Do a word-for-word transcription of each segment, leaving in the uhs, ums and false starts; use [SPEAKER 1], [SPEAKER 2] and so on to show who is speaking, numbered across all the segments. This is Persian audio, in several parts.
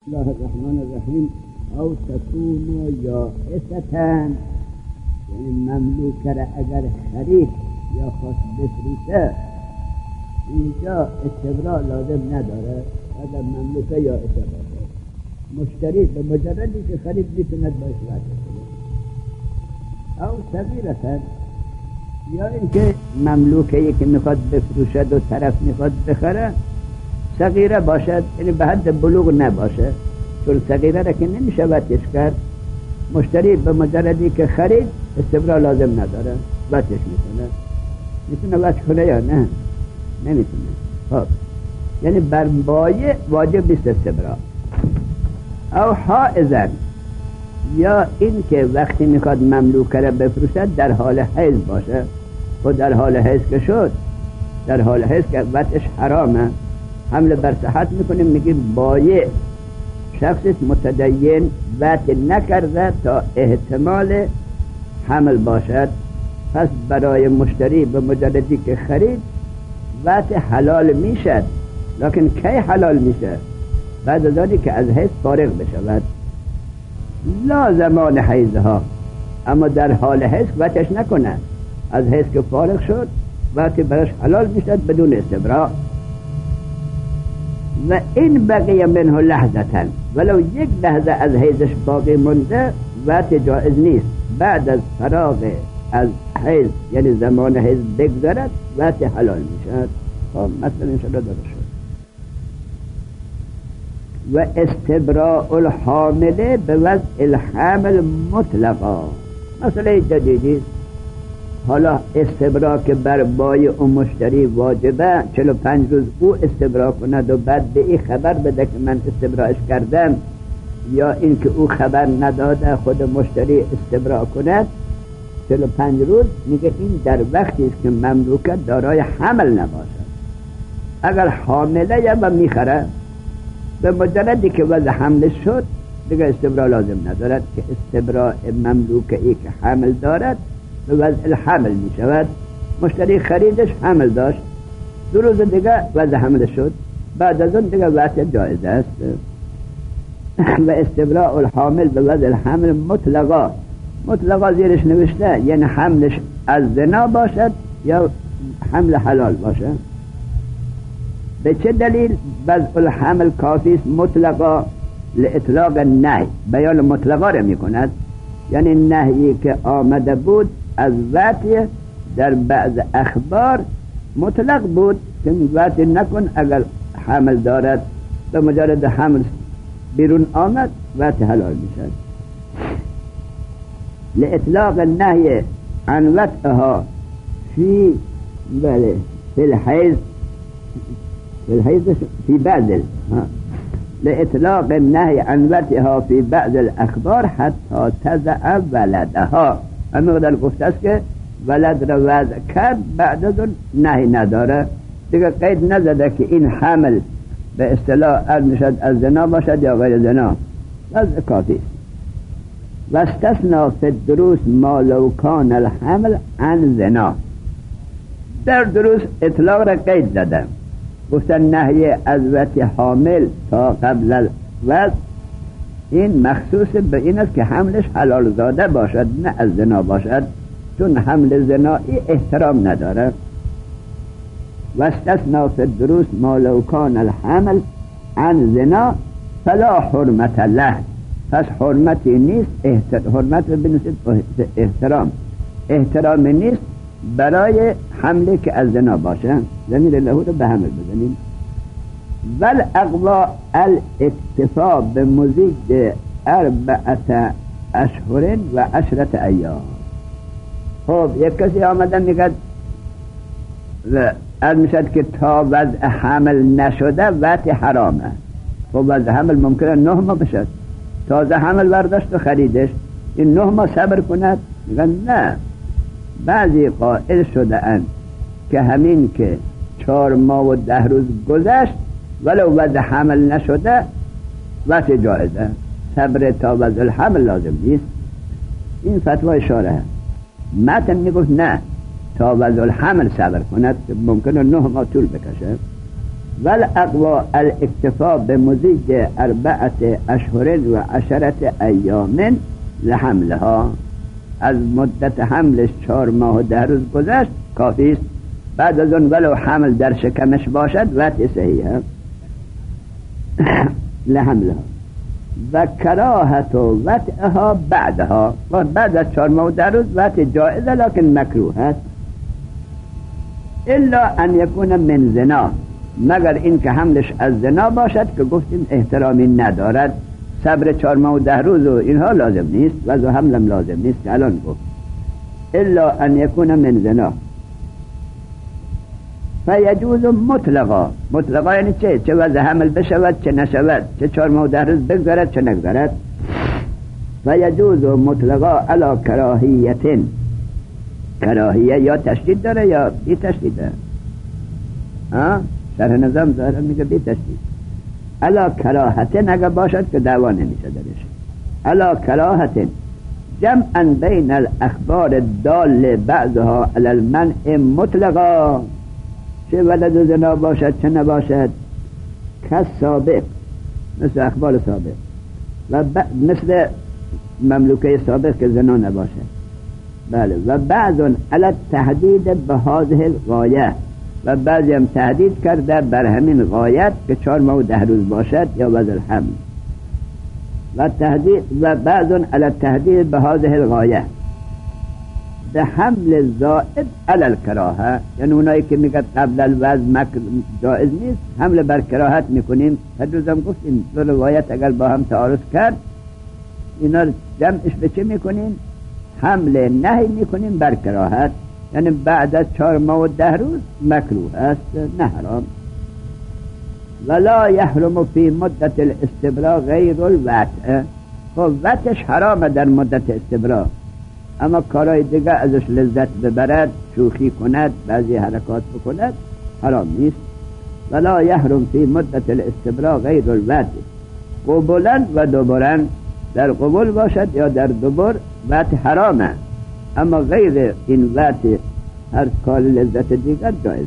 [SPEAKER 1] الله الرحمن الرحیم. او تکون یائستن، یعنی مملوک را اگر خرید یا خواست بفروشه، اینجا استبراء لازم نداره اگر مملوک یائسه باشه. مشتری به مجردی که خرید میتوند باش وعده کنه. او صغیرتن، یا اینکه مملوکه که میخواد بفروشد و طرف میخواد بخره صغیره باشد، یعنی به حد بلوغ نباشه، چون صغیره را که نمیشه وطش کرد. مشتری به مجردی که خرید استبراء لازم نداره، وطش میتونه میتونه وطش کنه یا نه؟ نمیتونه. خب یعنی بر بایع واجب نیست استبراء. او حائزن، یا این که وقتی میخواد مملوکه را بفروشد در حال حیض باشه. و در حال حیض که شد، در حال حیض که وطش حرامه، حمل بر صحت میکنیم، میگیم بایع شخصی متدین وطع نکرده تا احتمال حمل باشد، پس برای مشتری به مجردی که خرید وطع حلال میشد. لکن کی حلال میشه؟ بعد از آنی که از حیض فارغ بشود، لا زمان حیضها، اما در حال حیض وطعش نکنه. از حیض که فارغ شد وطع براش حلال میشد بدون استبراء. و این بقیه منه لحظتن، ولو یک لحظه از حیضش باقی مونده وطع جائز نیست. بعد از فراغ از حیض، یعنی زمان حیض بگذرد، وطع حلال میشد. خب مثلا انشاءالله داره شد. و استبراء الحامله به وضع الحمل مطلقا، مثلا جدیدی حالا استبراء که بر بایع و مشتری واجبه، چهل و پنج روز او استبراء کند و بعد به این خبر بده که من استبراءش کردم، یا این که او خبر نداده خود مشتری استبراء کند چهل و پنج روز، میگه این در وقتی است که مملوکه دارای حمل نباشد. اگر حامله یا و میخره، به مجردی که وضع حمل شد دیگه استبراء لازم ندارد، که استبراء مملوکه ای که حمل دارد به وضع الحمل می شود. مشتری خریدش حمل داشت، دو روز دیگه وضع حمل شد، بعد از اون دیگه وضع جایز است. و استبراء الحامل به وضع الحمل مطلقا، مطلقا زیرش نوشته یعنی حملش از زنا باشد یا حمل حلال باشد. به چه دلیل؟ وضع الحمل کافی است مطلقا لاطلاق النهی، بیان مطلقا را می کند، یعنی نهی که آمده بود از وطع در بعض اخبار مطلق بود که وطع نکن اگر حمل دارد. به مجرد حمل بیرون آمد وطع حلال میشد. لاطلاق النهی عن وطعها فی بله فی الحیض فی الحیض فی بعض لإطلاق النهي عن وطئها في بعض الأخبار حتى تضع ولدها. اما در گفته است که ولد را وضع کرد، بعد از اون نهی نداره دیگه، قید نزده که این حمل به اصطلاح از میشد از زنا باشد یا غیر زنا، وضع کافی است. و استثنا فی الدروس ما لو کان الحمل عن زنا، در دروس اطلاق را قید داده، گفتن نهی از وطع حامل تا قبل الوضع این مخصوص به این است که حملش حلال زاده باشد، نه از زنا باشد، چون حمل زنایی احترام نداره. و استثنا فی الدروس ما لو کان الحمل عن زنا فلا حرمت له، پس حرمتی نیست، حرمت بنویسید احترام، احترام نیست برای حمله که از زنا باشه. ضمیر له رو به حمل بزنیم. ول اقوا الاکتفا به مزید اربعت اشهر و عشرت ایام. خب یک کسی آمدن میگه از میشد که تا وضع حمل نشده وطع حرامه. خب وضع حمل ممکنه نه ماه بشد، تازه حمل برداشت و خریدش، این نه ماه صبر کند؟ میگن نه، بعضی قائل شده اند که همین که چهار ماه و ده روز گذشت ولو وضع حمل نشده وضع جایزه، صبر تا وضع الحمل لازم نیست. این فتوای شارحه. متن میگفت نه، تا وضع الحمل صبر کند که ممکنه نه ماه طول بکشه. والاقوا الاکتفا به مزید اربعت اشهر و عشرت ایام لحملها، از مدت حملش چهار ماه و ده روز گذشت کافی است. بعد از اون ولو حمل در شکمش باشد وطء صحیحه لحملها. و کراهت و وطئها بعدها، و بعد از چهار ماه و ده روز وطء جائزه لکن مکروه است. الا ان یکون من زنا، مگر این که حملش از زنا باشد که گفتیم احترامی ندارد. صبر چهار ماه و ده روز و اینها لازم نیست، وضع حملم لازم نیست که الان گفت. الا ان یکون من زنا فیجوز مطلقا. مطلقا یعنی چه؟ چه وضع حمل بشود چه نشود، چه چهار ماه و ده روز بگذارد چه نگذارد. فیجوز مطلقا علی کراهیت، کراهیه یا تشدید داره یا بی تشدید داره. ها شرح نظام ظاهرا میگه بی تشدید. علی کراهت نگه باشد که دعوا نمیشه درش. علی کراهت جمعا بین الاخبار الدال بعضها علی المنع مطلقا، چه ولد و زنا باشد چه نباشد، کس سابق، مثل اخبار سابق، و ب... مثل مملوکه سابق که زنا نباشد. بله. و بعضون علی تهدید به هذه الغایه، و بعضی هم تهدید کرده بر همین غایت که چهار ماه و ده روز باشد یا وضع الحمل. و تهدید و بعضون علی تهدید به هذه الغایه به حمل زائد علی الکراهه، یعنی اونایی که میگه قبل الوضع جائز نیست حمل بر کراهت میکنیم. هر روزم گفتیم دو روایت اگر با هم تعارض کرد اینا جمعش به چه میکنیم؟ حمل نهی میکنیم بر کراهت، یعنی بعد از چهار ماه و ده روز مکروه است نه حرام. ولا یحرم فی مدت الاستبراء غیر الوطء، خب وطئش حرامه در مدت استبراء، اما کارهای دیگه ازش لذت ببرد، شوخی کند، بعضی حرکات بکند حرام نیست. ولا یحرم فی مدت الاستبراء غیر الوطء قبولا و دبرا، در قبول باشد یا در دبر وطء حرامه، اما غیر این وطء هر کار لذت دیگر جایزه.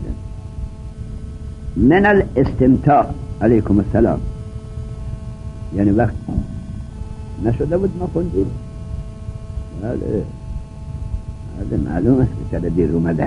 [SPEAKER 1] من الاستمتاع علیکم السلام، یعنی وقت نشده بود ما خوندیم. بله هذا معلوم است که چرا دیر اومده.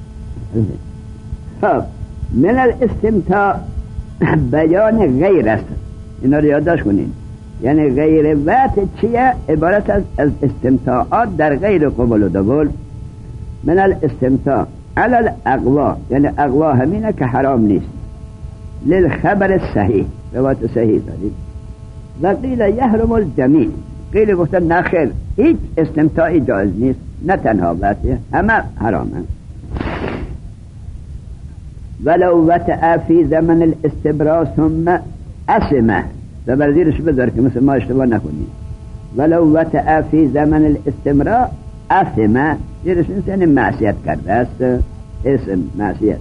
[SPEAKER 1] خب من الاستمتاع بیان غیر است، اینا رو یادداشت کنین. یعنی غیر وطء چیه؟ عبارت از از استمتاعات در غیر قبول و دبول. من الاستمتاع علی الاقوا، یعنی اقوا همینه که حرام نیست. للخبر صحیح، روایت صحیح دارید. و قیل یحرم الجمیع، قیل گفتن نخیر هیچ استمتاعی جایز نیست، نه تنها وطء، همه حرامه. ولو وطئ فی زمن الاستبراء ثم اسمه، زبر زیرش بذار که مثل ما اشتباه نکنیم. ولو وطئ فی زمن الاستمراء اسمه، زیرش یعنی معصیت کرده است، اسم معصیت.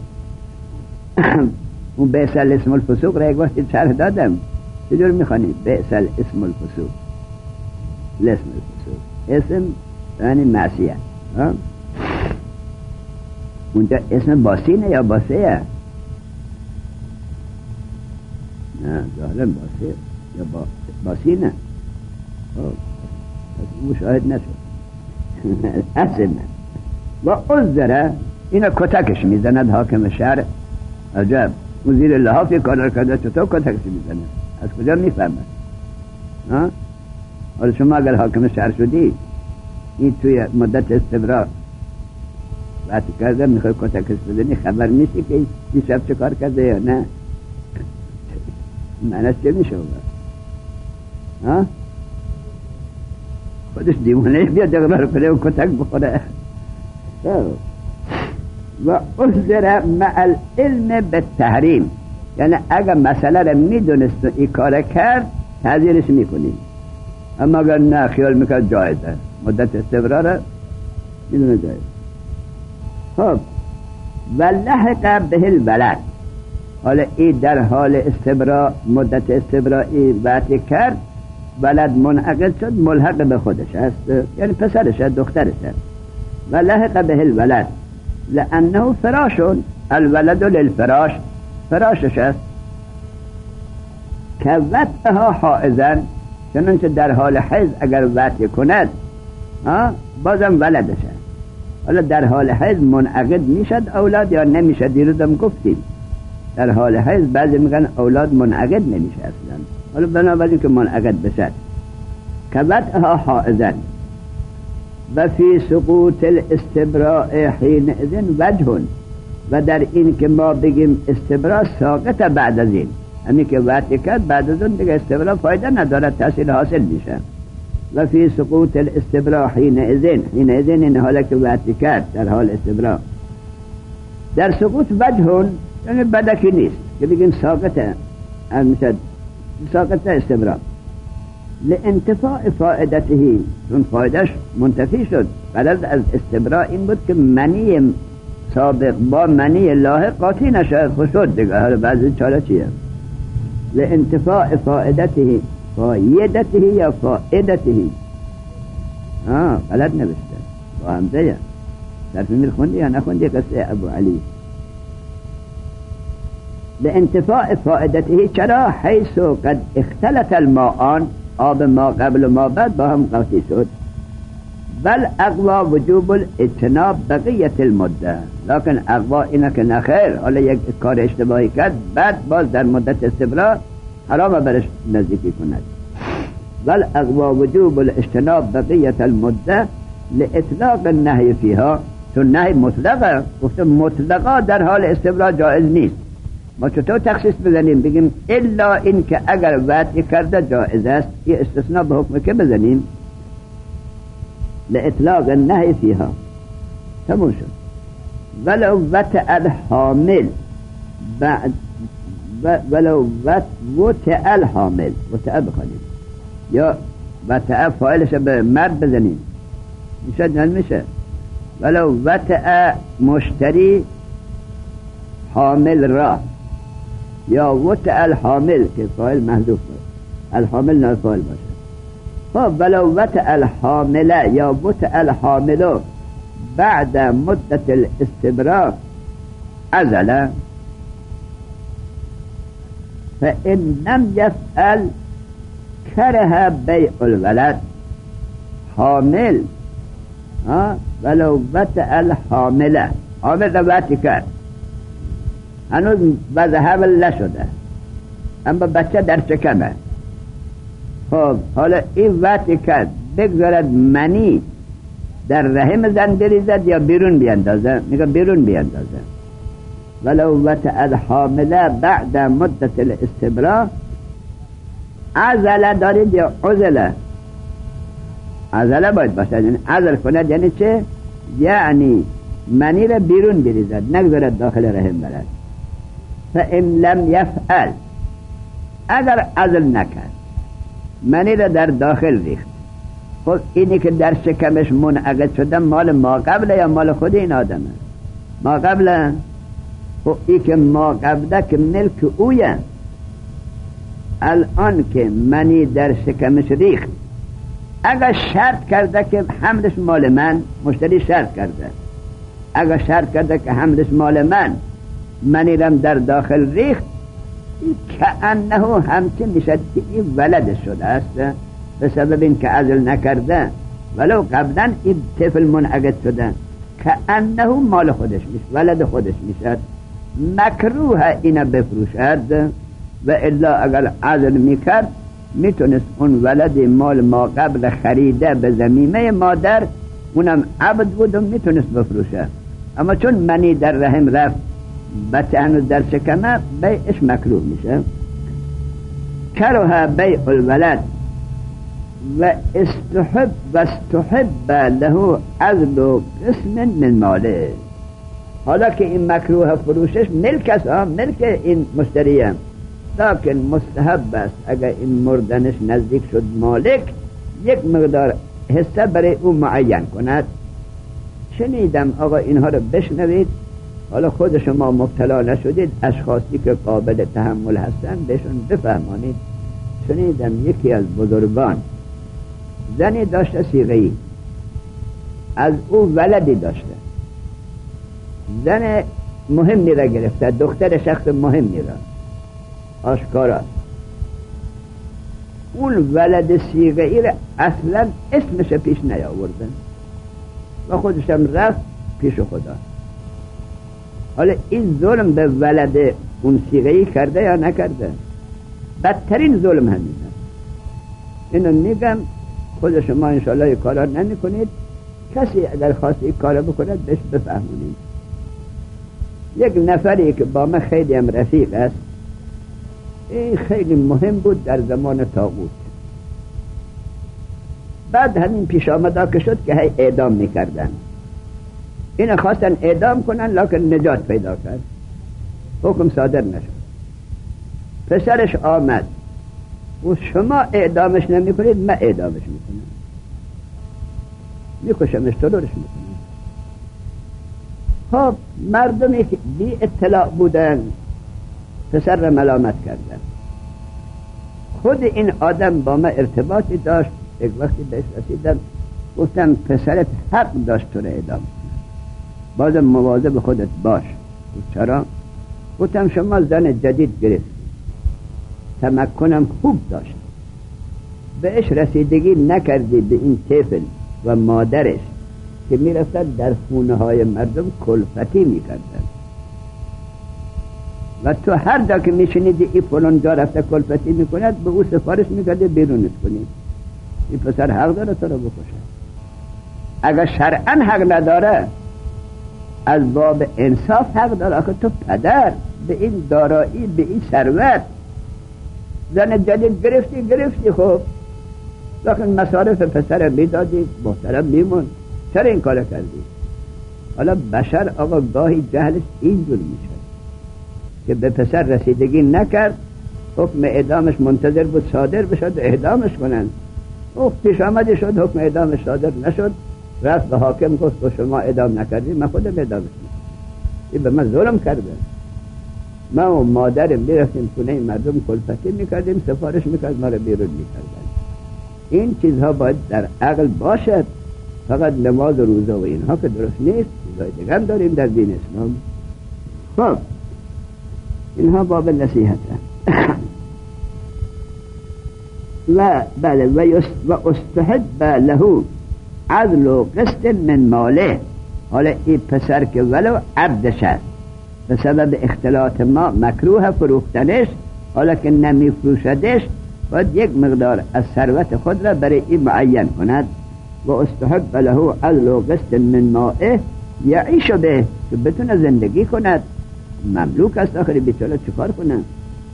[SPEAKER 1] اون بیس الاسم الفسوق را یک وقتی شرح دادم، چجور میخوانی؟ بیس الاسم الفسوق، الاسم الفسوق اسم یعنی معصیت. اونجا اسم باسینه یا باسیه؟ نه ظاهرا باسیه یا با... باسینه. پس مشاهد نشد. اسمه و عذره، اینا کتکش میزند حاکم شهر. عجب، وزیر لحافی کار کرده چطور کتکش میزند؟ از کجا میفهمد؟ ها؟ حالا شما اگر حاکم شهر شدی این توی مدت استبراء وقتی کرده میخوای کتکش بزنی، خبر میشی که این شب چه کار کرده یا نه؟ معنیش چه میشه؟ ها؟ خودش دیوانه بیاد اقرار کنه و کتک بخوره. و عذر مع العلم بالتحریم، یعنی اگر مسئله را میدونست و این کار کرد تعذیرش میکنیم، اما اگر نه خیال میکرد جایزه، مدت استبراء را میدونه جایز. خب و لحق به الولد، حالا این در حال استبراء مدت استبرائی وقتی کرد ولد منعقد شد، ملحق به خودش است، یعنی پسرش است، دخترش است. و لحق به الولد لانه فراشون، الولد للفراش، فراشش است، که وطئها حائزن، چنانچه در حال حیض اگر وطئ کند بازم ولدشه. حالا در حال حیض منعقد میشد اولاد یا نمیشد؟ دیروزم گفتیم در حال حیض بعضی میگن اولاد منعقد نمیشه اصلا. حالا بنابراین که منعقد بشد که وطئها حائزن و فی سقوط الاستبراء حین اذن وجهون، و در این که ما بگیم استبراء ساقط بعد از این، همین که وطئ کرد بعد از اون دیگه استبراء فایده نداره، تحصیل حاصل میشه. و فی سقوط الاستبراء حین اذن، حین اذن این حالا که وطئ کرد در حال استبراء، در سقوط وجهون یعنی بدکی نیست که بگیم ساقطه، میشه ساقط استبراء لانتفاع فائدته، چون فایدهش منتفی شد. غرض از استبراء این بود که منی سابق با منی لاحق قاطی نشد، خشد دیگه. حالا بعضی چاره چیه؟ لانتفاع فائدته، فایدته یا فائدته، آه غلط نوشته با همزه یا صرف میر خوندی یا نخوندی قصه ابو علی. لانتفاع فائدته، چرا؟ حیث قد اختلط الماءان، آب ما قبل و ما بعد با هم قاطی شد. بل اقوا وجوب الاجتناب بقیت المده، لکن اقوا اینه که نخیر، حالا یک کار اشتباهی کرد بعد باز در مدت استبراء حرام برش نزدیکی کند. بل اقوا وجوب الاجتناب بقیت المده لاطلاق النهی فیها، چون نهی مطلقه، گفته مطلقا در حال استبراء جائز نیست. ما چطور تخصیص بزنیم بگیم الا این که اگر وطئ کرده جائز است؟ یه استثناء به حکم که بزنیم لإطلاق النهی فیها، تموم شد. ولو وطئ الحامل بعد ولو وطئ الحامل، وطئ بخونیم یا وطئ فاعلش به مرد بزنیم میشه نمیشه. ولو وطئ مشتری حامل را، یا وطئ الحامل که فاعل محذوف بود، الحامل نه فاعل باشه. خب ولو وطئ الحامل یا وطئ الحامل بعد مدت الاستبراء عزل، فإن لم يفعل كره بيع الولد. حامل ها ولو وطئ الحامل، حامل را وطئ کرد، هنوز وضع حمل نشده اما بچه در شکمه. خب حالا این وطئ کرد بگذارد منی در رحم زن بریزد یا بیرون بیندازه؟ میگه بیرون بیندازه. ولو وطئ الحامل بعد مدت الاستبراء عزل دارید یا عزله؟ عزله باید باشد، یعنی عزل کند یعنی چه؟ یعنی منی را بیرون بریزد، نگذارد داخل رحم برد. فإن لم يفعل، اگر عزل نکرد منی را در داخل ریخت، خب اینی که در شکمش منعقد شده مال ما قبله یا مال خود این آدمه؟ ما قبله. خب ای که ما قبله که ملک اویه، الان که منی در شکمش ریخت اگر شرط کرده که حملش مال من، مشتری شرط کرده اگر شرط کرده که حملش مال من، منی رم در داخل ریخت، که انه همچین میشد که این ولد شده است به سبب این که عزل نکرده، ولو قبلا این طفل منعقد شده، که انه مال خودش میشه، ولد خودش میشد. مکروه اینا بفروشد، و الا اگر عزل میکرد میتونست اون ولد مال ما قبل خریده به زمینه مادر، اونم عبد بود و میتونست بفروشه، اما چون منی در رحم رفت بچه هنوز در شکمه، بیعش مکروه میشه. کره بیع الولد و استحب و استحب له عزل قسم من ماله. حالا که این مکروه فروشش ملک است، ملک این مشتریه، لیکن مستحب است اگر این مردنش نزدیک شد مالک، یک مقدار حصه برای او معین کند. شنیدم آقا اینها رو بشنوید، حالا خود شما مبتلا نشدید، اشخاصی که قابل تحمل هستن بهشون بفهمانید. شنیدم یکی از بزرگان زنی داشته صیغه‌ای، از او ولدی داشته، زن مهمی را گرفته، دختر شخص مهمی را، آشکارا اون ولد صیغه ای را اصلا اسمش پیش نیاوردن و خودشم رفت پیش خدا. حالا این ظلم به ولد اون صیغه ای کرده یا نکرده؟ بدترین ظلم همینه. اینو میگم خود شما انشاءالله این کارا نمی کنید، کسی اگر خواست این کارا بکند بهش بفهمونید. یک نفری که با من خیلی هم رفیق است، این خیلی مهم بود در زمان طاغوت، بعد همین پیش آمده که شد که هی اعدام میکردن، این خواستن اعدام کنن لکن نجات پیدا کرد، حکم صادر نشد. پسرش آمد و شما اعدامش نمی کنید، من اعدامش میکنم، میکشمش، ترورش میکنم. خب مردمی که بی اطلاع بودن پسر را ملامت کردن. خود این آدم با من ارتباطی داشت، یک وقتی بهش رسیدم گفتم پسرت حق داشت تو را اعدام کنه، بازم مواظب خودت باش. چرا؟ گفتم شما زن جدید گرفت، تمکنم خوب داشت، بهش رسیدگی نکردی به این طفل و مادرش که میرفتن در خونه های مردم کلفتی میکردن و تو هر جا که میشنیدی این فلان جا رفته کلفتی میکند به او سفارش میکردی بیرونش کنی. این پسر حق داره تو رو بکشه. اگر شرعاً حق نداره از باب انصاف حق داره. آخه تو پدر به این دارایی، به این ثروت زن جدید گرفتی گرفتی خب لیکن مصارف پسر میدادی محترم میمون، چرا این کار کردی؟ حالا بشر آقا گاهی جهلش اینجور میشه که به پسر رسیدگی نکرد، حکم اعدامش منتظر بود صادر بشد اعدامش کنن، او پیش آمدی شد حکم اعدامش صادر نشد، رفت به حاکم گفت تو شما اعدام نکردی من خودم اعدامش میکنم. این به من ظلم کرده. ما و مادرم میرفتیم خونه مردم کلفتی میکردیم، سفارش میکرد ما رو بیرون میکردن. این چیزها باید در عقل باشد. فقط نماز و روزه و اینها که درست نیست، چیزهای دیگه هم داریم در دین اسلام. خب اینها باب نصیحت و بله و استحب له عدل و قسط من ماله. حالا این پسر که ولو عبدش است به سبب اختلاط ما مکروه فروختنش، حالا که نمی فروشدش باید یک مقدار از ثروت خود را برای این معین کند. و استحب له عدل و قسط من ماله یعیش به، که بتونه زندگی کند، مملوک است آخری بیچاره چکار کنن.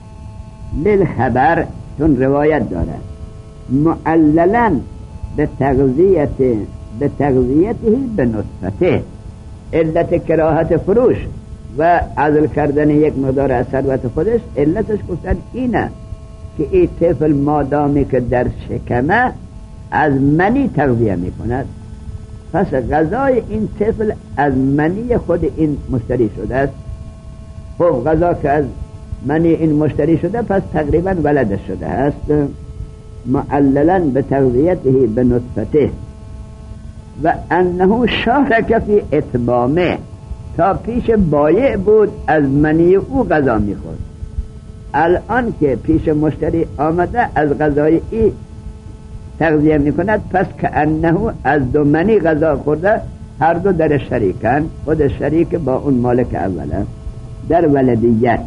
[SPEAKER 1] للخبر چون روایت دارد معللا به تغذیت به تغذیته به نطفته، علت کراهت فروش و عزل کردن یک مقدار از ثروت خودش علتش گفتن اینه که این طفل مادامی که در شکمه از منی تغذیه می کند، پس غذای این طفل از منی خود این مشتری شده است. خب غذا که از منی این مشتری شده پس تقریبا ولدش شده است. معللا به تغذیته به نطفته و انه شارک فی اتمامه، تا پیش بایع بود از منی او غذا میخورد، الان که پیش مشتری آمده از غذای ای تغذیه میکند، پس که انه از دو منی غذا خورده، هر دو در شریکن، خود شریک با اون مالک اوله در ولدیت.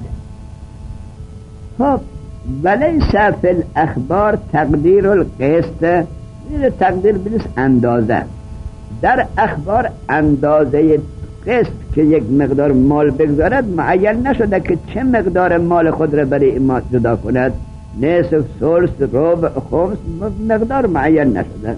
[SPEAKER 1] خب ولیس فی الاخبار تقدیر القسط، این تقدیر بلیس اندازه، در اخبار اندازه قسط که یک مقدار مال بگذارد معین نشده که چه مقدار مال خود را برای ما جدا کند، نصف، ثلث، ربع، خمس، مقدار معین نشده.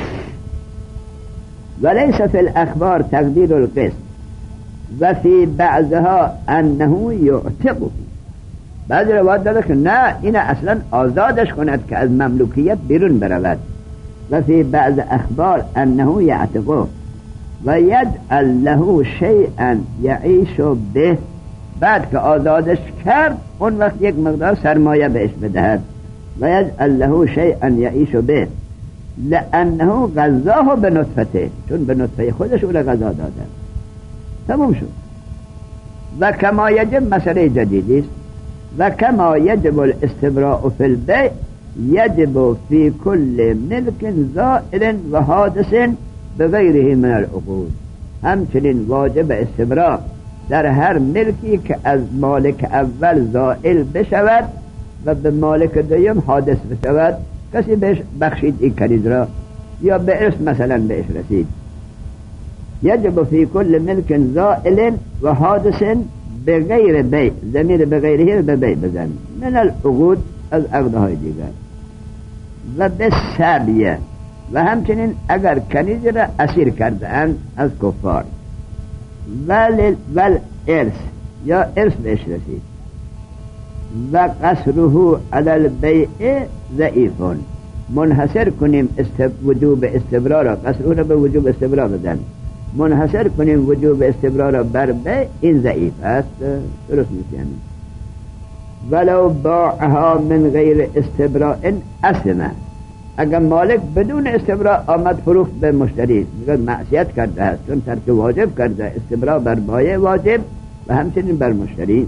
[SPEAKER 1] ولیس فی الاخبار تقدیر القسط و فی بعضها انه یعتقه، بعضی روایت داره که نه این اصلا آزادش کند که از مملوکیت بیرون برود. و فی بعض اخبار انه یعتقه و یجعل له شیئا یعیش به، بعد که آزادش کرد اون وقت یک مقدار سرمایه بهش بدهد. و یجعل له شیئا یعیش به لانه غذاه به نطفته، چون به نطفه خودش او را غذا داده. تموم شد. و کما یجب مسئله جدیدی است. و کما یجب الاستبراء فی البیع یجب فی کل ملک زائل و حادث بغیره من العقود. همچنین واجب استبراء در هر ملکی که از مالک اول زائل بشود و به مالک دوم حادث بشود، کسی بهش بخشید این کنیز را یا به ارث مثلا بهش رسید. یجب فی کل ملک زائل و حادث بغیر بیع، ضمیر بغیره به بیع بزن، من العقود از عقدهای دیگر، و به سبیه، و همچنین اگر کنیز را اسیر کرده اند از کفار، ول ول ارث یا ارث بهش رسید، و قصره علی البیع ضعیفون، منحصر کنیم استب... وجوب استبرار را، قصره را به وجوب استبرار بزن، منحصر کنیم وجوب استبرار را بر بیع، این ضعیف است، درست نیست. یعنی ولو باعها من غیر استبراء اسمه، اگر مالک بدون استبراء آمد فروخت به مشتری، میگه معصیت کرده است، چون ترک واجب کرده، استبراء بر بایع واجب و همچنین بر مشتری.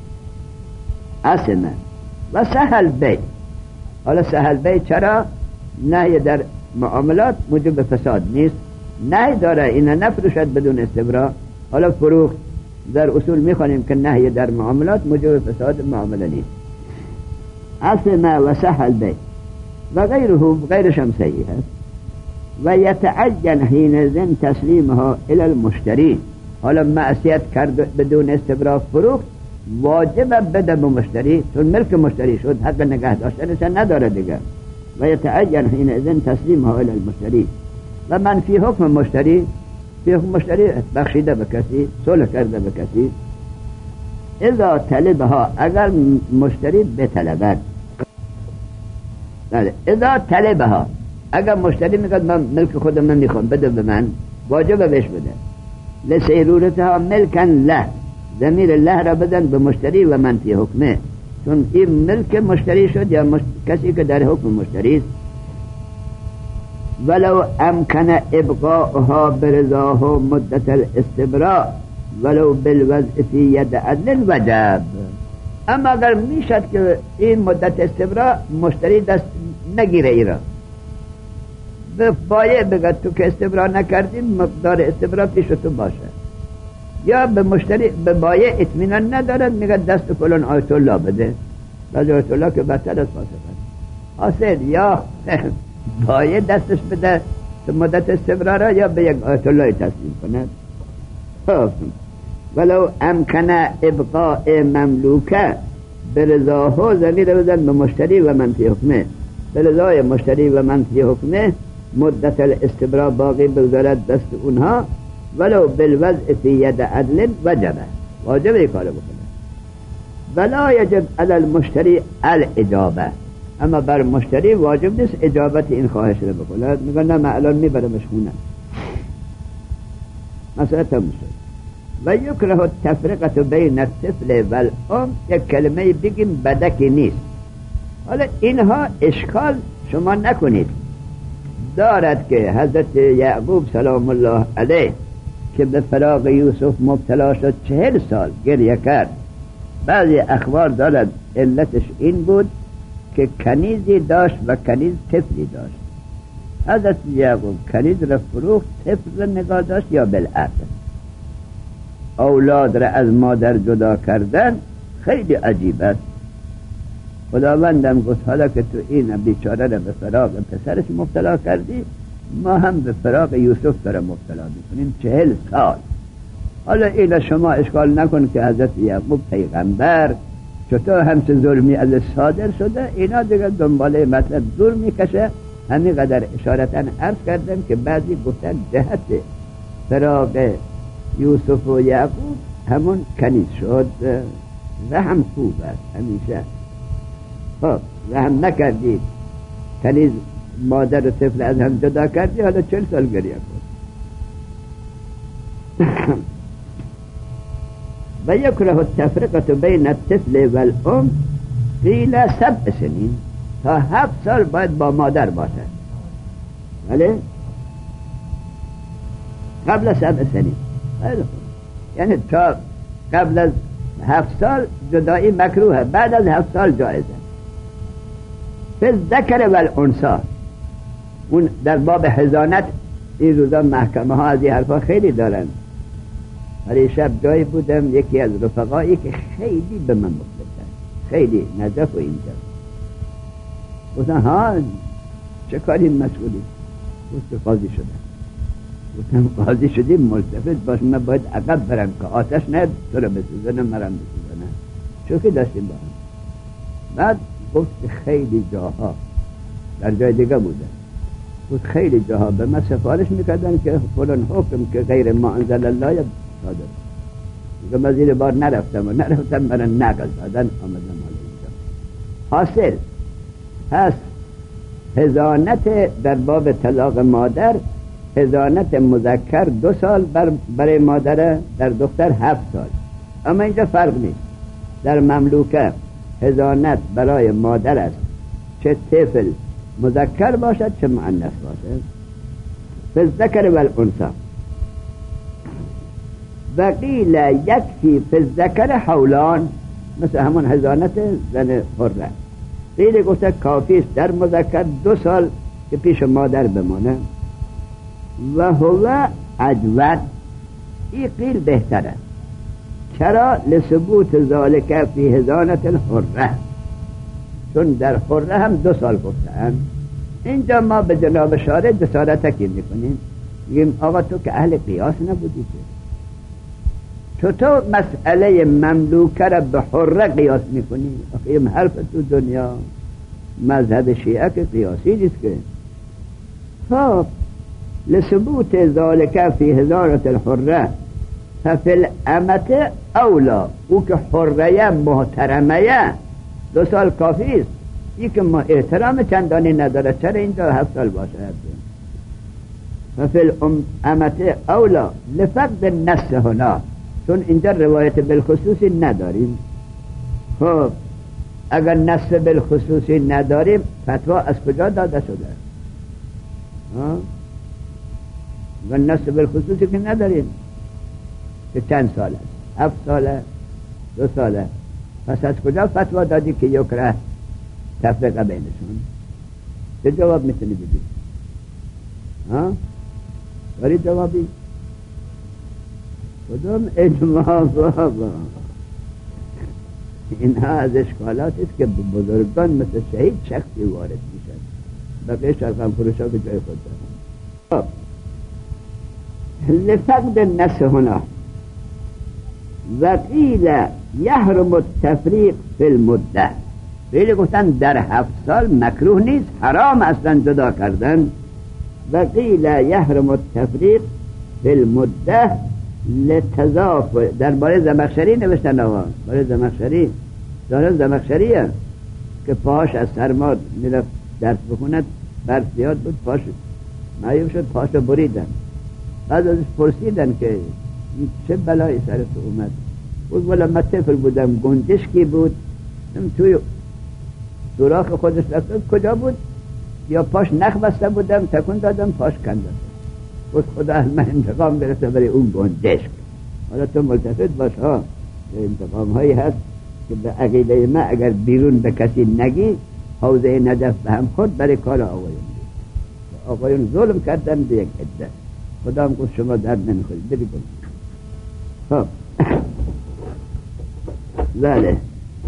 [SPEAKER 1] اسمه و سهل بیع. حالا سهل بیع چرا؟ نهی در معاملات موجب فساد نیست، نهی داره اینا نفروشد بدون استبراء. حالا فروخت در اصول میخوانیم که نهی در معاملات موجب فساد معامله نیست. اسمه و سهل بیع و غیره، غیرش هم صحیح است. و یتعین حینئذ تسلیمها الی المشتری. حالا معصیت کرد بدون استبراء فروخت، واجب بده به مشتری، چون ملک مشتری شد، حق نگه داشتنش نداره دیگه. و یتعین حینئذ تسلیمها الی المشتری. و من فی حکم مشتری، فی حکم مشتری بخشیده به کسی، صلح کرده به کسی، اذا طلبها، اگر مشتری بطلبد، اذا طلبها، اگر مشتری میگه من ملک خودم نمیخوام بده به من، واجب بهش بده. لسیرورتها ملکن له، ضمیر له را بدن به مشتری و من فی حکمه، چون این ملک مشتری شد یا مشت... کسی که در حکم مشتری است. ولو امکن ابقاءها برضاه مدت الاستبراء ولو بالوضع فی ید عدل وجب. اما اگر میشد که این مدت استبراء مشتری دست نگیره ای را، به بایع بگه تو که استبراء نکردی مقدار استبراء پیش تو باشه، یا به مشتری به بایع اطمینان ندارد میگه دست فلان آیت الله بده، بعضی آیت الله که بدتر از فاسق است. حاصل یا بایع دستش بده مدت استبراء را، یا به یک آیت الله تسلیم کند. ولو امکن ابقاء مملوکه برضاه، ضمیر بزن به مشتری و من فی حکمه، برضای مشتری و من فی حکمه مدت الاستبراء باقی بگذارد دست اونها، ولو بالوضع فی ید عدل وجبه، واجب این کار بکنه. ولا یجب علی المشتری الاجابه، اما بر مشتری واجب نیست اجابت این خواهش رو بکنه. میگن نه من الان میبرمش خونه، مسئله تموم شد. و یکره التفرقه بین الطفل و الام، یک کلمه بگیم بدکی نیست. حالا اینها اشکال شما نکنید دارد که حضرت یعقوب سلام الله علیه که به فراق یوسف مبتلا شد چهل سال گریه کرد. بعضی اخبار دارد علتش این بود که کنیزی داشت و کنیز طفلی داشت. حضرت یعقوب کنیز را فروخت، طفل را نگاه داشت، یا بالعکس اولاد را از مادر جدا کردن خیلی عجیب است. خداوندم گفت حالا که تو این بیچاره را به فراق پسرش مبتلا کردی، ما هم به فراق یوسف را مبتلا میکنیم چهل سال. حالا این شما اشکال نکن که حضرت یعقوب پیغمبر چطور همچه ظلمی از صادر شده، اینا دیگه دنباله مطلب دور میکشه. همین قدر اشارتاً عرض کردم که بعضی گفتن جهت فراق یوسف و یعقوب همون کنیز شد. رحم خوب است همیشه. خب رحم نکردی، کنیز مادر و طفل از هم جدا کردی، حالا چل سال گریه کن. و یکره التفرقه بین الطفل و الام قیل سبع سنین، تا هفت سال باید با مادر باشه. ولی قبل سبع سنین، یعنی تا قبل از هفت سال جدایی مکروه، بعد از هفت سال جایزه. فالذکر والانثی. اون در باب حضانت این روزا محکمه ها از این حرفا خیلی دارن. ولی شب جایی بودم یکی از رفقایی که خیلی به من مخلصن، خیلی نجف و اینجا گفتن ها چه کاری مسئولی؟ گفت قاضی شدم. گفتم قاضی شدی ملتفت باش، من باید عقب برم که آتش نه تو رو بسوزنه مرم بسوزنه، چوکی داشتیم با هم. بعد گفت خیلی جاها در جای دیگه بودن، گفت خیلی جاها به من سفارش میکردن که فلان حکم که غیر ما انزل الله یا صادر. میگم من زیر بار نرفتم و نرفتم برای نقل دادن آمدم حالا اینجا. حاصل هست حضانت در باب طلاق مادر، حضانت مذکر دو سال بر برای مادر، در دختر هفت سال. اما اینجا فرق نیست. در مملوکه حضانت برای مادر است، چه طفل مذکر باشد چه مؤنث باشد. فالذکر والانثی. و قیل یکفی فی الذکر حولان، مثل همون حضانت زن حره. قیل گفته کافی است در مذکر دو سال که پیش مادر بمانه. و هو اجود، این قیل بهتره. چرا؟ لثبوت ذالک فی حضانت الحره، چون در حره هم دو سال گفتن. اینجا ما به جناب شارع جسارت تکی میکنیم، میگیم آقا تو که اهل قیاس نبودی که چطور مسئله مملوکه را به حره قیاس میکنی؟ آخه این حرف تو دنیا مذهب شیعه که قیاسی نیست که. خب لثبوت ذالک فی حضانت الحره ففی الامت اولا، او که حره محترمه دو سال کافی است. این که ما احترام چندانی نداره چرا اینجا هفت سال باشه؟ ففی الامت اولا لفقد النص هنا، چون اینجا روایت بالخصوصی نداریم. خب اگر نص بالخصوصی نداریم فتوا از کجا داده شده؟ ها؟ و نص بالخصوصی که نداریم که چند ساله؟ هفت ساله؟ دو ساله؟ پس از کجا فتوا دادی که یکره تفرقه بینشون؟ چه جواب میتونی بدی؟ ها؟ داری جوابی؟ کدام اجماع بابا؟ اینها از اشکالاتی است که بزرگان مثل شهید شخصی وارد میشن، بقیه شرقم فروش ها به جای خود دارن. خب لفقد النص هنا. و قیل یحرم التفریق فی المده، خیلی گفتن در هفت سال مکروه نیست، حرام اصلا جدا کردن. و قیل یحرم التفریق فی المده لتضاف. درباره زمخشری نوشتن آقا، برای زمخشری داره زمخشریه که پاش از سرما میرفت درس بخوند، برف زیاد بود، پاش معیوب شد، پاش رو بریدن. بعد ازش پرسیدن که چه بلایی سر تو اومد؟ بود والا من طفل بودم، گنجشکی بود توی سوراخ خودش رفته. کجا بود؟ یا پاش نخ بسته بودم، تکون دادم پاش کنده. بود خدا از من انتقام برسه برای اون گنجشک. حالا تو ملتفت باش ها، انتقام هایی هست که به عقیده ما اگر بیرون به کسی نگی حوزه نجف به هم خود برای کار آقایون بود. آقایون ظلم کردن به یک عده، خدا هم گفت شما درد نمیخورید بری کن. خب بله.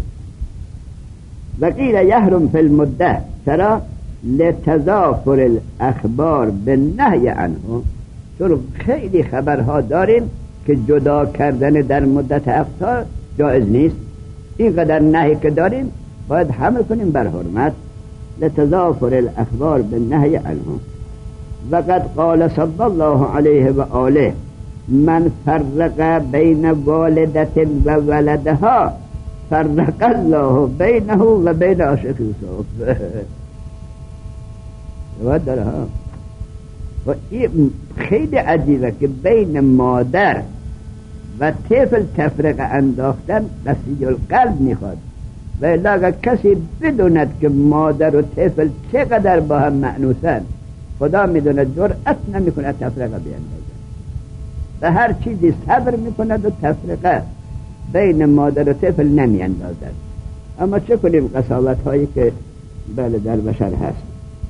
[SPEAKER 1] و قیل یحرم فی المده، چرا؟ لتضافر الاخبار بالنهی عنه، چون خیلی خبرها داریم که جدا کردن در مدت هفت سال جایز نیست. اینقدر نهی که داریم باید حمل کنیم بر حرمت. لتضافر الاخبار بالنهی عنه. و قد قال صلی الله علیه و آله من فرق بین والدت و ولدها فرق الله بینه و بین عاشق یوسف. روایت داره ها. و این خیلی عجیبه که بین مادر و طفل تفرقه انداختن قسی القلب میخواد. و الا اگر کسی بدوند که مادر و طفل چقدر با هم معنوسن، خدا میدونه جرأت نمیکنه تفرقه بیندازه. به هر چیزی صبر میکند و تفرقه بین مادر و طفل نمیاندازد. اما چه کنیم قساوت هایی که بله در بشر هست.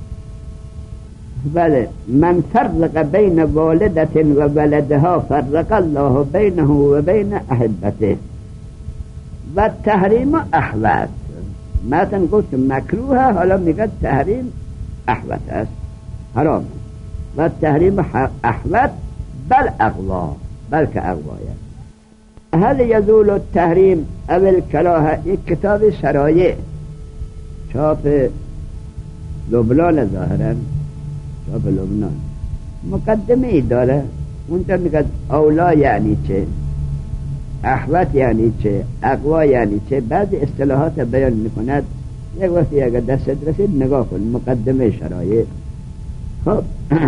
[SPEAKER 1] بله من فرق بین والدت و ولدها فرق الله بینه و بین احبته و تحریم احوت. مثلا گفت مکروه، حالا میگه تحریم احوت است، حرام، و تحریم احوت بل اغوا، بلکه اغوایه. هل یزول التحریم او الکراهه، یک کتاب شرایع چاپ لبنان، ظاهرا چاپ لبنان، مقدمه ای داره. اونجا میگه اولا یعنی چه، احوت یعنی چه، اقوا یعنی چه، بعضی اصطلاحات بیان میکند. یک وقتی اگر دست رسید نگاه کن، مقدمه شرایع. خب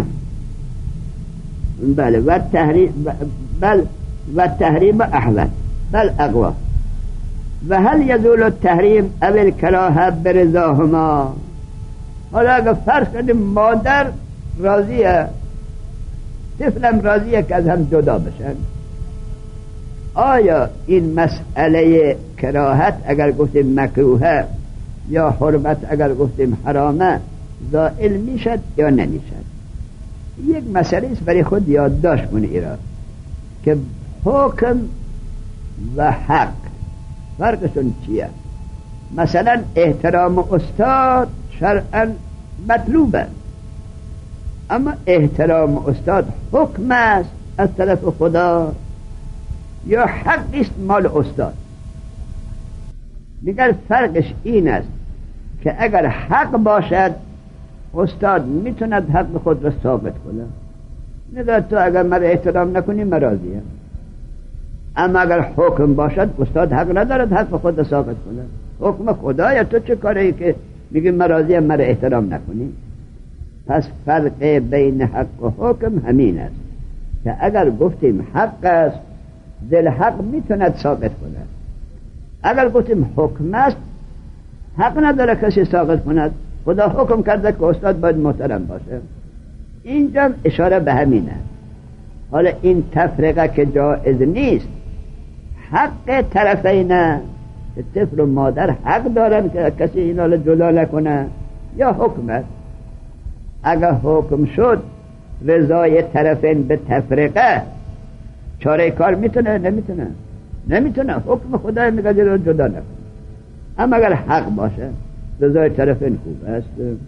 [SPEAKER 1] بله و تحریم بل و تحریم احوت بل اقوا. و هل یزول التحریم او الکراهه برضاهما. حالا اگر فرض کنیم مادر راضیه، طفلم راضیه که از هم جدا بشن، آیا این مسئله کراهت اگر گفتیم مکروهه یا حرمت اگر گفتیم حرامه زائل میشد یا نمیشد؟ یک مسئله است برای خود یادداشت کنی ایران که حکم و حق فرقشون چیه. مثلا احترام استاد شرعا مطلوبه، اما احترام استاد حکم است از طرف خدا یا حقی است مال استاد؟ دیگر فرقش این است که اگر حق باشد استاد میتوند حق خود را ثابت کنه. نگاه تو اگر مرا احترام نکنی من راضیم، اما اگر حکم باشد استاد حق ندارد حق خود را ثابت کنه. حکم خدایا، تو چه کاری که میگی من راضیم مرا احترام نکنی؟ پس فرق بین حق و حکم همین است که اگر گفتیم حق است دل حق میتوند ثابت کنه، اگر گفتیم حکم است حق نداره کسی ثابت کند. خدا حکم کرده که استاد باید محترم باشه. اینجا اشاره به همینه. حالا این تفرقه که جائز نیست، حق طرفینه، که طفل و مادر حق دارن که کسی اینا رو جدا نکنه، یا حکم است. اگر حکم شد رضای طرفین به تفرقه، چاره کار میتونه؟ نمیتونه نمیتونه حکم خدا میگه رو جدا نکنه. اما اگر حق باشه رضای طرفین خوب است.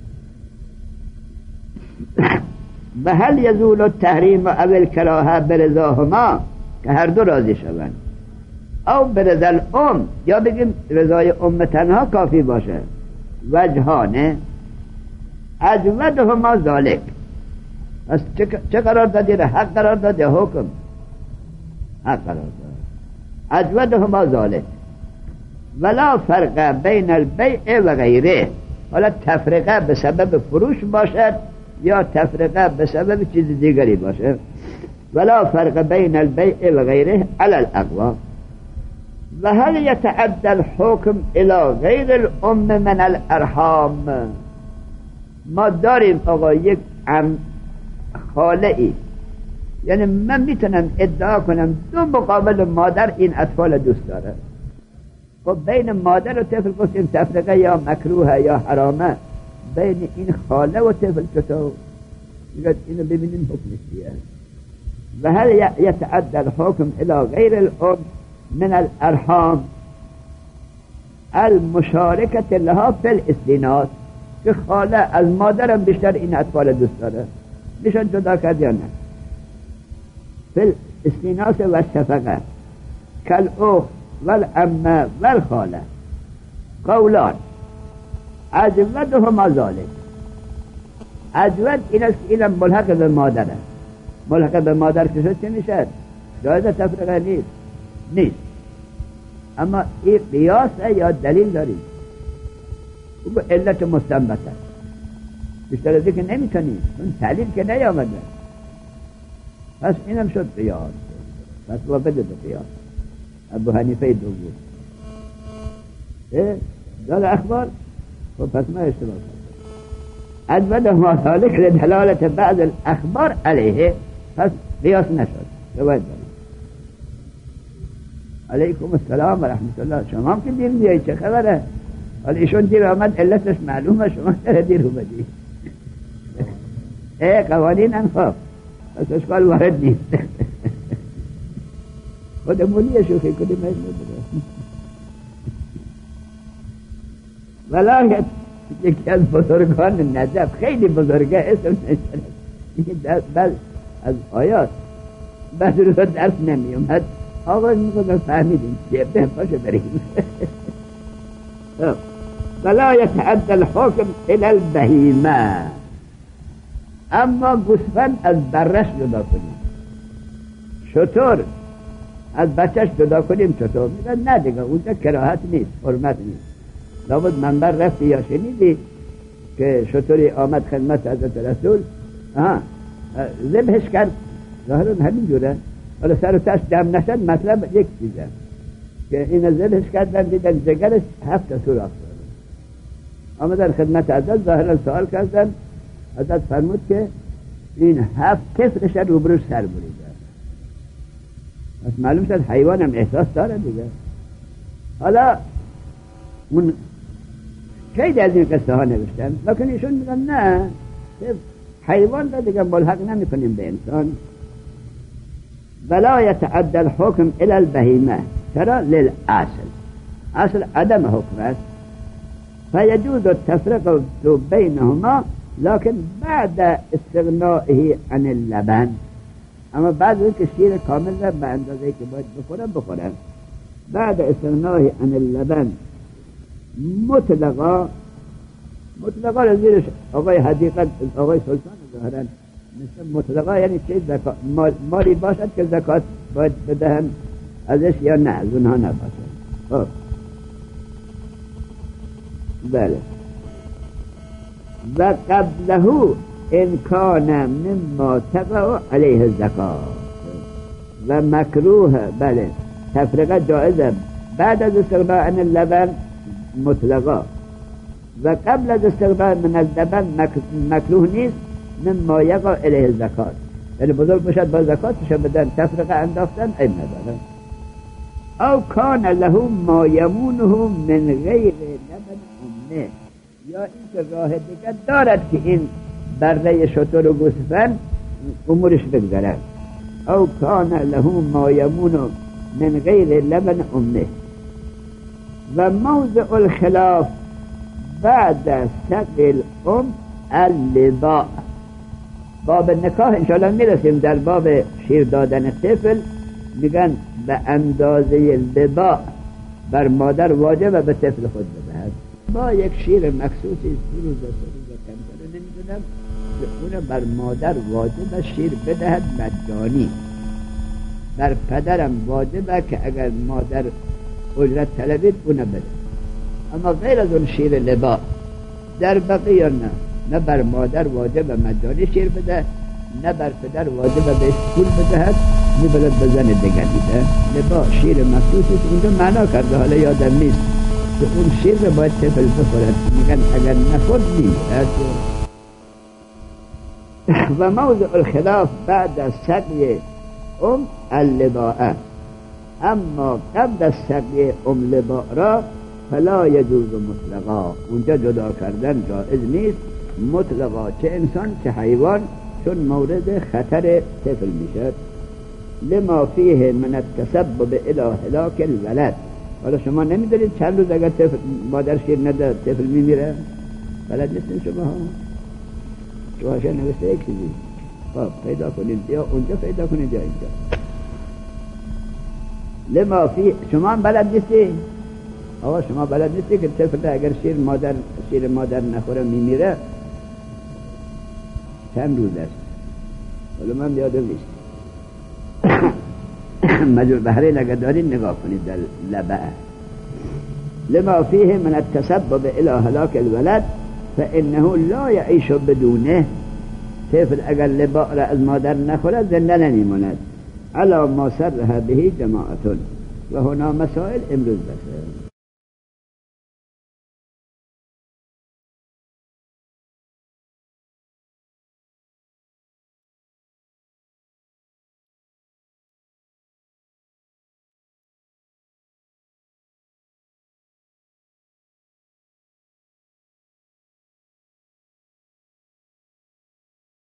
[SPEAKER 1] و هل یزول التحریم او الکراهه برضاهما، که هر دو راضی شوند، او برضا الام، یا بگیم رضای ام تنها کافی باشه. وجهانه اجودهما ذالک. پس چه قرار دادی؟ حق قرار داد یا حکم؟ حق قرار داد. اجودهما ذالک ولا فرق بین البیع و غیره. حالا تفرقه به سبب فروش باشد یا تفرقه به سبب چیز دیگری باشد. ولا فرق بین البیع و غیره علی الاقوا. و هل یتعدى الحکم الى غیر الام من الارحام. ما داریم آقا یک ام خاله ای، یعنی من میتونم ادعا کنم دو مقابل مادر این اطفال دوست داره. خب بین مادر و طفل گفتیم تفرقه یا مکروه یا حرامه، بین این خاله و طفل چطور؟ اینو ببینیم حکمش چیه. و هل یتعدى الحکم الى غیر الام من الارحام المشارکت لها فی الاستیناس. که خاله از مادرم بیشتر این اطفال دوست داره، میشن جدا کرد یا نه؟ فی الاستیناس و شفقه کالاخت والعمه والخاله قولان اجودهما ذالک. اجود این است که اینم ملحق به مادره. ملحق به مادر که شد چه میشه؟ جایز تفرقه نیست نیست اما این قیاس یا دلیل داریم؟ او علت مستنبت است. بیشتر از که نمیتونیم، اون دلیل که نیامده. پس اینم شد قیاس. پس وابد به قیاس. ابو حنیفه دوم اه دال اخبار. خب پس ما اشتباه کردیم. اجود ما ذالک لدلالت بعض الاخبار علیه. پس قیاس نشد. روایت داریم. علیکم السلام و رحمت الله. شما هم که دیر میایی، چه خبره؟ حالا ایشون دیر آمد علتش معلومه، شما چرا دیر اومدی؟ ای قوانین انفاق پس اشکال وارد نیست. خودمونی شوخی کنیم این ولایت یکی از بزرگان نجف خیلی بزرگه، اسم نشده بل از آیات بعد رو درس نمی اومد. آقا میگه فهمیدیم چیه، به باشه بریم. ولا يتعدى الحكم الى البهیمه، اما گوسفند از برش جدا کنیم. شطور از بچهش جدا کنیم چطور؟ میگن نه دیگه اونجا کراهت نیست، حرمت نیست. لابد منبر رفتی یا شنیدی که شطوری آمد خدمت حضرت رسول، آها ذبحش کرد، ظاهرا همین جوره، حالا سر و تاش جمع نشد، مطلب یک چیزه که این ذبحش کردن دیدن جگرش هفت سوراخ داره. آمدن خدمت حضرت، ظاهرا سوال کردن، حضرت فرمود که این هفت کفرش روبروش سر بریده. پس معلوم شد حیوان هم احساس داره دیگه. حالا اون خیلی از این قصه ها نوشتن، لیکن ایشون میگن نه، حیوان را دیگه ملحق نمی کنیم به انسان. ولا يتعدى الحكم الى البهیمه، چرا؟ للاصل، اصل عدم حکم است. فيجوز التفرقه بينهما لكن بعد استغنائه عن اللبن، اما بعد اینکه شیر کامل را به اندازه‌ای که باید بخورن بخورن، بعد استغنائه عن اللبن مطلقا. مطلقا را زیرش آقای حدیقت، آقای سلطان ظاهرن مثل مطلقا یعنی چه زکات مال مالی باشد که زکات باید بدهن ازش یا نه از اونها نباشد. خب بله. و قبله ان کان مما تقع علیه الزکات و مکروه، بله تفرقه جائزه بعد از استغناء عن اللبن مطلقا، و قبل از استغناء من اللبن مکروه نیست مما یقع علیه الزکات، یعنی بزرگ باشد با زکاتش بدن، تفرقه انداختن این ندارن. او کان له ما یمونه من غیر لبن امه، یا این که راه دیگر دارد که این بره شتر و گوسفند امورش بگذرد. او کان له ما یمونه من غیر لبن امه. و موضع الخلاف بعد سقی الام اللباء. باب نکاح انشاءالله میرسیم، در باب شیر دادن طفل میگن به اندازه لباء بر مادر واجب به طفل خود بدهد. با یک شیر مخصوصی دو روز سه روز کمتر نمیدونم که اون بر مادر واجب شیر بدهد مجانی. بر پدرم واجبه که اگر مادر اجرت طلبید اون بده، اما غیر از اون شیر لباء در بقیه نه، نه بر مادر واجب مجانی شیر بده، نه بر پدر واجب بهش پول بدهد، نه بلد بزن دیگر دیده. لباء شیر مخصوصی اونجا معنا کرده، حالا یادم نیست که اون شیر رو باید طفل بخورد، میگن اگر نخورد نیمرد. و موضع الخلاف بعد از سقی ام اللباء، اما قبل از سقی ام لباء را فلا یجوز مطلقا، اونجا جدا کردن جائز نیست مطلقا، چه انسان چه حیوان، چون مورد خطر طفل میشد. لما فیه من التسبب الى هلاک الولد. حالا شما نمیدونید چند روز اگر طفل مادر شیر نده طفل میمیره؟ بلد نیستین شما ها؟ شما هاشه نوشته یک چیزی، خب پیدا کنید، یا اونجا پیدا کنید یا اینجا. لما فی، شما هم بلد نیستی؟ آقا شما بلد نیستی که طفل اگر شیر مادر شیر مادر نخوره میمیره چند روز است؟ حالا من یادم نیست. مجبور بحرین اگر دارین نگاه کنید در لبعه. لما فیه من التسبب الى هلاک الولد فانه لا یعیش بدونه. طفل اگر لباء را از مادر نخورد زنده نمیماند. علی ما سرها به جماعتون و هنا مسائل امروز بسه.